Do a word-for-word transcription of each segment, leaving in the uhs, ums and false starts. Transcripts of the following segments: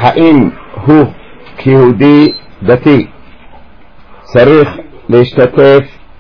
האם הוא כיהודי דתי צריך להשתתף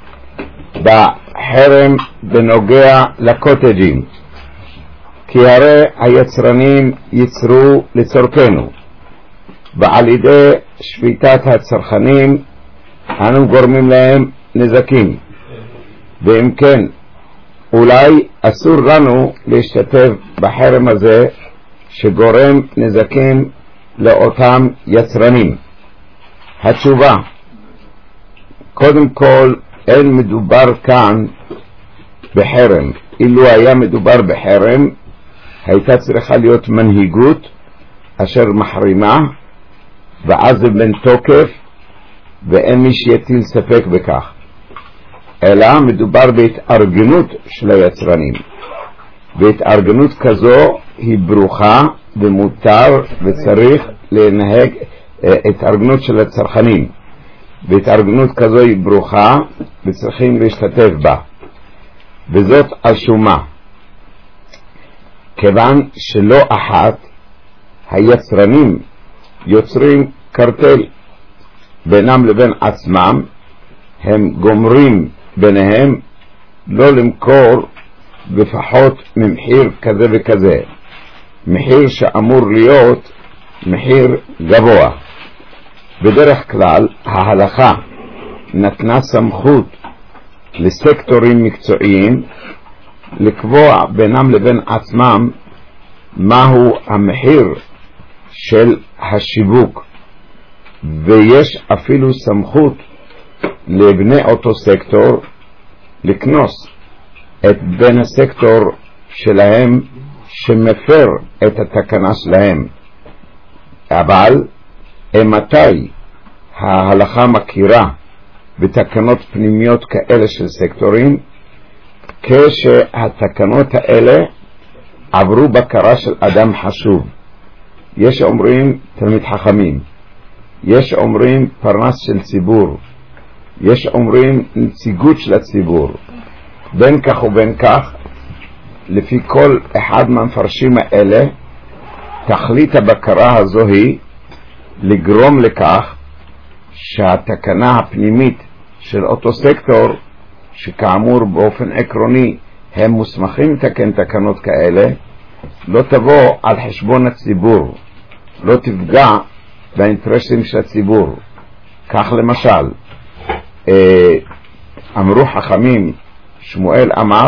בחרם בנוגע לקוטג'ים? כי הרי היצרנים ייצרו לצורכנו, ועל ידי שביתת הצרכנים אנו גורמים להם נזקים, ואם כן אולי אסור לנו להשתתף בחרם הזה שגורם נזקים לאותם יצרנים. התשובה, קודם כל אין מדובר כאן בחרם. אילו היה מדובר בחרם הייתה צריכה להיות מנהיגות אשר מחרימה, ואז זה בן תוקף ואין מי שיטיל ספק בכך, אלא מדובר בהתארגנות של היצרנים, והתארגנות כזו היא ברוכה ומותר וצריך לנהג. התארגנות של הצרכנים והתארגנות כזו היא ברוכה וצריכים להשתתף בה, וזאת על שומה, כיוון שלא אחת היצרנים יוצרים קרטל בינם לבין עצמם, הם גומרים ביניהם לא למכור בפחות ממחיר כזה וכזה, מחיר שאמור להיות מחיר גבוה. בדרך כלל ההלכה נתנה סמכות לסקטורים מקצועיים לקבוע בינם לבין עצמם מהו המחיר של השיווק, ויש אפילו סמכות לבני אותו סקטור לקנוס את בן הסקטור שלהם שמפר את התקנה שלהם. אבל מתי ההלכה מכירה בתקנות פנימיות כאלה של סקטורים? כשהתקנות האלה עברו בקרה של אדם חשוב. יש אומרים תלמיד חכמים, יש אומרים פרנס של ציבור, יש אומרים נציגות של הציבור. בין כך ובין כך, לפי כל אחד מהמפרשים האלה, תכלית הבקרה הזו היא לגרום לכך שהתקנה הפנימית של אותו סקטור, שכאמור באופן עקרוני הם מוסמכים לתקן תקנות כאלה, לא תבוא על חשבון הציבור, לא תפגע באינטרסים של הציבור. כך למשל אמרו חכמים, שמואל אמר,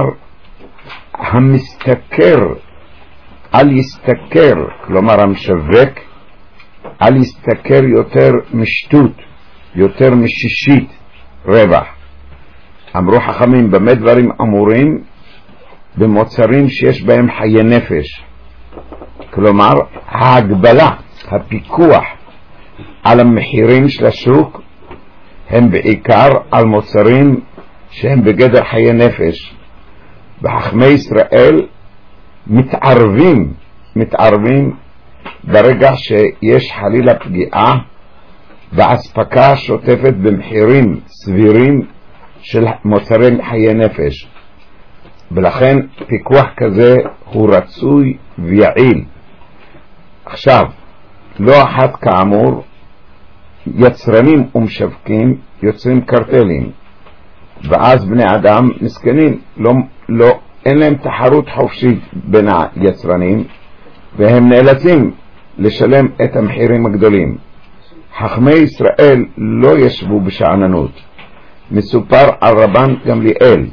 המסתכר אל יסתכר, כלומר המשווק אל יסתכר יותר משטות, יותר משישית רווח. אמרו חכמים, במה דברים אמורים? במוצרים שיש בהם חיי נפש, כלומר ההגבלה, הפיקוח על המחירים של השוק הם בעיקר על מוצרים שהם בגדר חיי נפש. וחכמי ישראל מתערבים מתערבים ברגע שיש חלילה פגיעה והספקה שוטפת במחירים סבירים של מוצרי חיי נפש, ולכן פיקוח כזה הוא רצוי ויעיל. עכשיו, לא אחת כאמור יצרנים ומשווקים יוצרים קרטלים, ואז בני אדם מסכנים, לא, לא, אין להם תחרות חופשית בין היצרנים, והם נאלצים לשלם את המחירים הגדולים. חכמי ישראל לא ישבו בשעננות. מסופר על רבן גמליאל,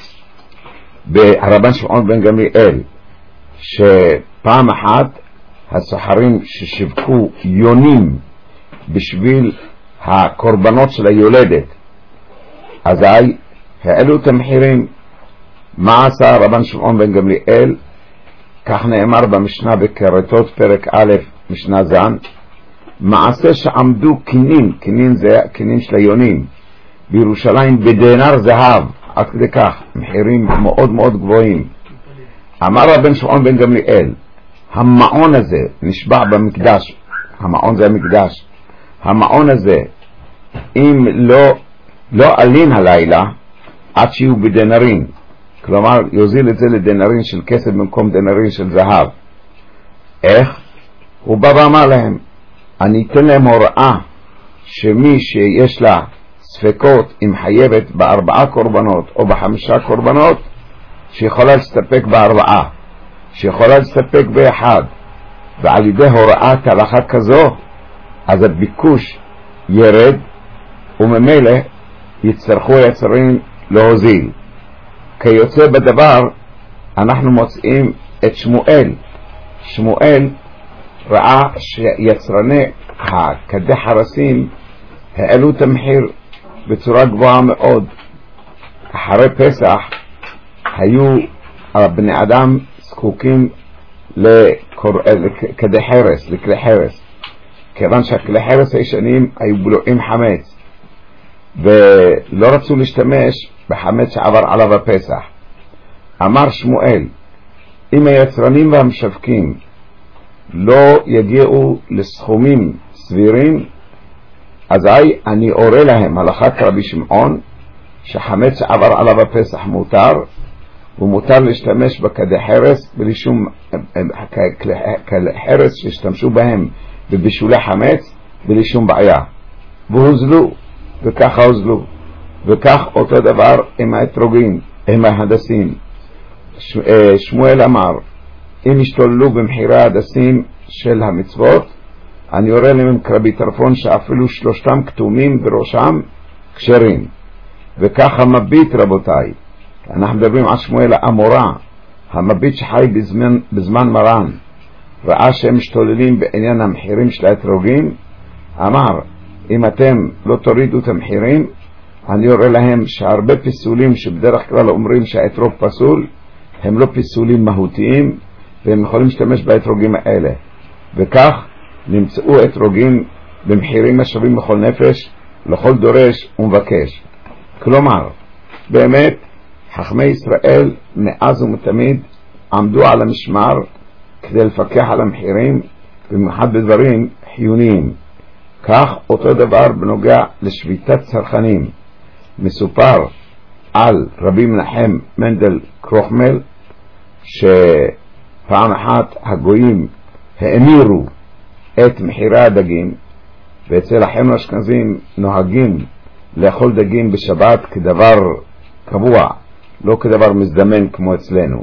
ברבן שמעון בן גמליאל, שפעם אחת הסוחרים ששיווקו יונים בשביל הקורבנות של היולדת, אזי העלו את המחירים. מה עשה רבן שמעון בן גמליאל? כך נאמר במשנה בכרתות פרק א' משנה זן, מעשה שעמדו כנין, כנין זה כנין של היונים, בירושלים בדינר זהב, עד כדי כך, מחירים מאוד מאוד גבוהים. אמר רבן שמעון בן גמליאל, המעון הזה נשבע במקדש, המעון זה המקדש, המעון הזה אם לא לא עלין הלילה עד שיהיו בדינרים, כלומר יוזיל את זה לדינרים של כסף במקום דינרים של זהב. איך? הוא בא ואמר להם, אני אתן להם הוראה שמי שיש לה ספקות אם חייבת בארבעה קורבנות או בחמישה קורבנות, שיכולה להסתפק בארבעה, שיכולה להסתפק באחד, ועל ידי הוראת הלכה כזו אז הביקוש ירד, וממילא יצטרכו היצרים להוזיל. כיוצא בדבר אנחנו מוצאים את שמואל. שמואל ראה שיצרני הכדי חרסים העלו את המחיר בצורה גבוהה מאוד. אחרי פסח היו בני אדם זקוקים לכדי חרס, לכלי חרס, כיוון שהכלי חרס הישנים היו בלועים חמץ ולא רצו להשתמש בחמץ שעבר עליו הפסח. אמר שמואל, אם היצרנים והמשווקים לא יגיעו לסכומים סבירים, אזי אני אורה להם הלכת רבי שמעון שחמץ שעבר עליו הפסח מותר, ומותר להשתמש בכדי חרס בלי שום כלי חרס שהשתמשו בהם בבישולי חמץ בלי שום בעיה, והוזלו, וככה הוזלו. וכך אותו דבר עם האתרוגים, עם ההדסים. שמואל אמר, אם ישתוללו במחירי ההדסים של המצוות, אני יורה להם כרבי טרפון שאפילו שלושתם כתומים בראשם כשרים. וכך המביט, רבותיי, אנחנו מדברים על שמואל האמורה, המביט שחי בזמן, בזמן מרן, ראה שהם משתוללים בעניין המחירים של האתרוגים, אמר, אם אתם לא תורידו את המחירים, אני יורה להם שהרבה פיסולים שבדרך כלל אומרים שהאתרוג פסול, הם לא פיסולים מהותיים, והם יכולים להשתמש באתרוגים האלה. וכך נמצאו אתרוגים במחירים השווים בכל נפש, לכל דורש ומבקש. כלומר, באמת, חכמי ישראל מאז ומתמיד עמדו על המשמר כדי לפקח על המחירים, במיוחד בדברים חיוניים. כך אותו דבר בנוגע לשביתת צרכנים. מסופר על רבי מנחם מנדל קרוחמל שפעם אחת הגויים האמירו את מחירי הדגים, ואצל אחינו האשכנזים נוהגים לאכול דגים בשבת כדבר קבוע, לא כדבר מזדמן כמו אצלנו.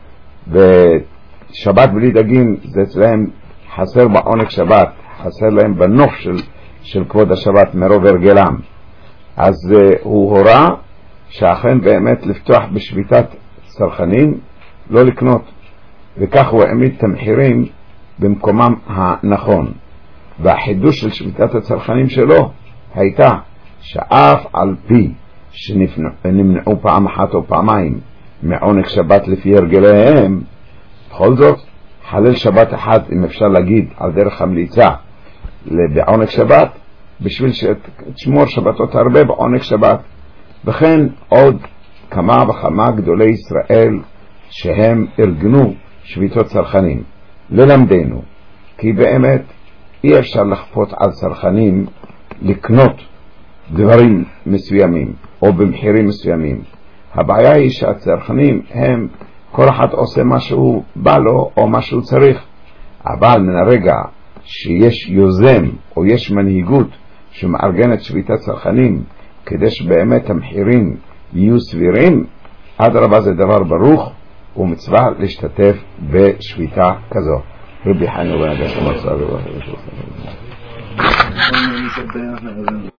ושבת בלי דגים זה אצלהם חסר בעונג שבת, חסר להם בנוף של, של כבוד השבת מרוב הרגלם. אז uh, הוא הורה שאכן באמת לפתוח בשביתת צרכנים, לא לקנות, וכך הוא העמיד את המחירים במקומם הנכון. והחידוש של שביתת הצרכנים שלו הייתה שאף על פי שנמנעו פעם אחת או פעמיים מעונג שבת לפי הרגליהם, בכל זאת חלל שבת אחת, אם אפשר להגיד על דרך המליצה בעונג שבת, בשביל שתשמור שבתות הרבה בעונג שבת. וכן עוד כמה וכמה גדולי ישראל שהם ארגנו שביתות צרכנים. ללמדנו כי באמת אי אפשר לכפות על צרכנים לקנות דברים מסוימים או במחירים מסוימים. הבעיה היא שהצרכנים הם כל אחד עושה משהו בא לו או משהו צריך, אבל מן הרגע שיש יוזם או יש מנהיגות שמארגנת שביתת צרכנים כדי שבאמת המחירים יהיו סבירים, עד רבה זה דבר ברוך ומצווה להשתתף בשביתה כזו. רבי חיינו בן הגשם מצא